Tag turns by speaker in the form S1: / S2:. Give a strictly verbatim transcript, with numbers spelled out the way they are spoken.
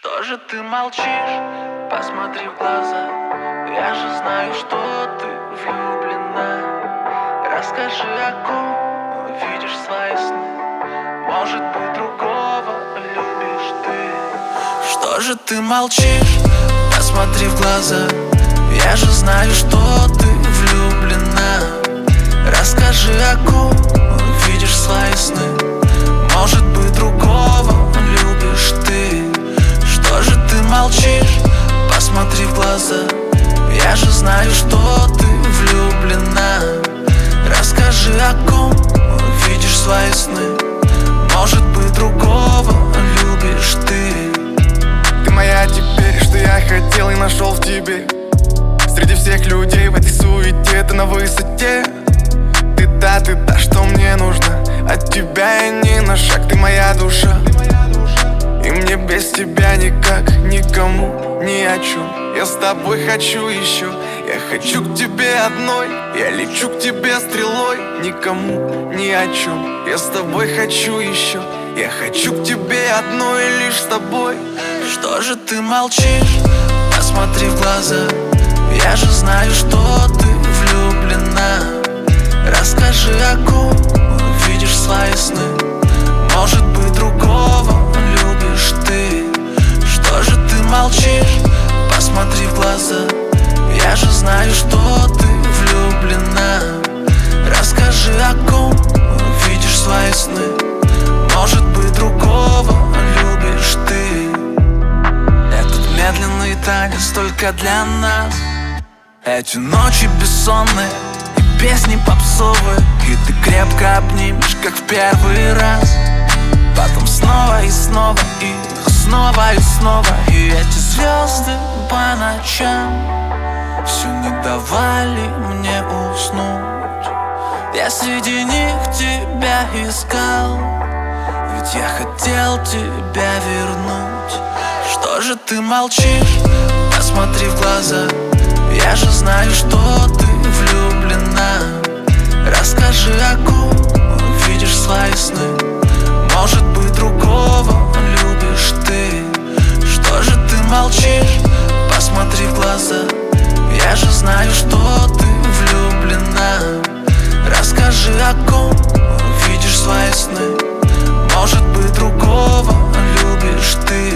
S1: Что же ты молчишь? Посмотри в глаза. Я же знаю, что ты влюблена. Расскажи, о ком видишь свои сны. Может быть, другого любишь ты. Что же ты молчишь? Посмотри в глаза. Я же знаю, что ты влюблена. Расскажи, о ком видишь свои сны. Может быть, другого любишь ты. Что же ты молчишь? Посмотри в глаза. Я же знаю, что ты влюблена. Расскажи, о ком видишь свои сны. Может быть, другого любишь ты.
S2: Ты моя теперь, что я хотел и нашел в тебе. Среди всех людей в этой суете ты на высоте. Ты та, ты та, что мне нужно. От тебя я ни на шаг, ты моя душа. И мне без тебя никак, никому, ни о чем. Я с тобой хочу еще. Я хочу к тебе одной. Я лечу к тебе стрелой. Никому, ни о чем. Я с тобой хочу еще. Я хочу к тебе одной, и лишь с тобой.
S1: Что же ты молчишь? Посмотри в глаза. Я же знаю, что ты влюблена. Расскажи, о ком видишь свои сны. Может быть, другого любишь ты. Что же ты молчишь? Посмотри в глаза. Я же знаю, что ты влюблена. Расскажи, о ком видишь свои сны. Может быть, другого любишь ты. Этот медленный танец только для нас. Эти ночи бессонные и песни попсовые. И ты крепко обнимешь, как в первый раз. Потом снова и снова, и снова и снова. И эти звезды по ночам все не давали мне уснуть. Я среди них тебя искал, ведь я хотел тебя вернуть. Что же ты молчишь? Посмотри в глаза. Я же знаю, что ты влюблена. Расскажи, о ком видишь свои сны. Может быть, другого любишь ты. Что же ты молчишь? Посмотри в глаза. Я же знаю, что ты влюблена. Расскажи, о ком видишь свои сны. Может быть, другого любишь ты.